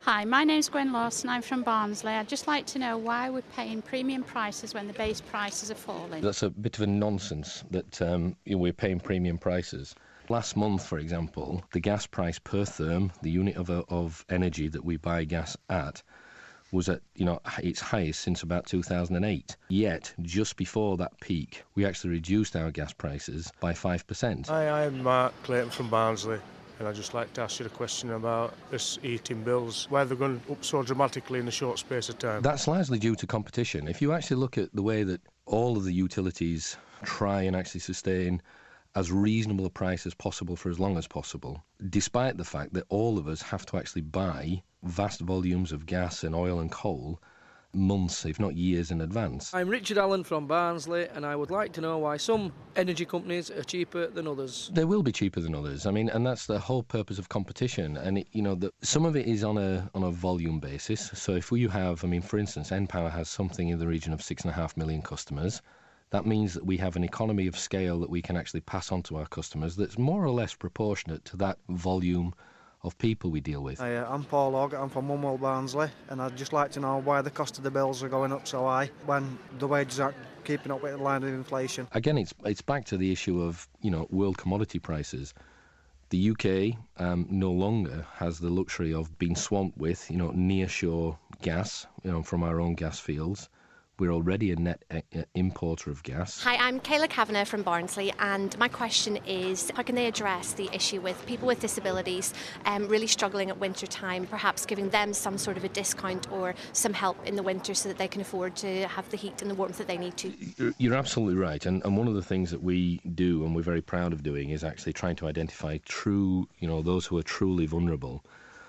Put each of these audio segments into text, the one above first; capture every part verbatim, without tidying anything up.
Hi, my name's Gwen Lawson. I'm from Barnsley. I'd just like to know why we're paying premium prices when the base prices are falling. That's a bit of a nonsense that um, you know, we're paying premium prices. Last month, for example, the gas price per therm, the unit of, of energy that we buy gas at, was at you know its highest since about two thousand eight. Yet, just before that peak, we actually reduced our gas prices by five percent. Hi, I'm Mark Clayton from Barnsley, and I'd just like to ask you a question about this heating bills, why they're going up so dramatically in a short space of time. That's largely due to competition. If you actually look at the way that all of the utilities try and actually sustain as reasonable a price as possible for as long as possible, despite the fact that all of us have to actually buy vast volumes of gas and oil and coal months, if not years, in advance. I'm Richard Allen from Barnsley, and I would like to know why some energy companies are cheaper than others. They will be cheaper than others. I mean, and that's the whole purpose of competition. And it, you know, the, some of it is on a on a volume basis. So if we have, I mean, for instance, npower has something in the region of six and a half million customers. That means that we have an economy of scale that we can actually pass on to our customers that's more or less proportionate to that volume of people we deal with. Hi, uh, I'm Paul Hogg, I'm from Mumwell, Barnsley, and I'd just like to know why the cost of the bills are going up so high when the wages aren't keeping up with the line of inflation. Again, it's it's back to the issue of, you know, world commodity prices. The U K um, no longer has the luxury of being swamped with, you know, near-shore gas, you know, from our own gas fields. We're already a net uh, importer of gas. Hi, I'm Kayla Kavanagh from Barnsley, and my question is, how can they address the issue with people with disabilities um, really struggling at winter time, perhaps giving them some sort of a discount or some help in the winter so that they can afford to have the heat and the warmth that they need to? You're absolutely right, and, and one of the things that we do, and we're very proud of doing, is actually trying to identify true, you know, those who are truly vulnerable.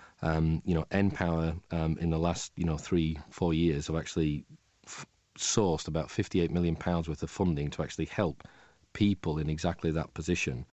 Um, you know, npower um, in the last, you know, three, four years have actually f- sourced about fifty-eight million pounds worth of funding to actually help people in exactly that position.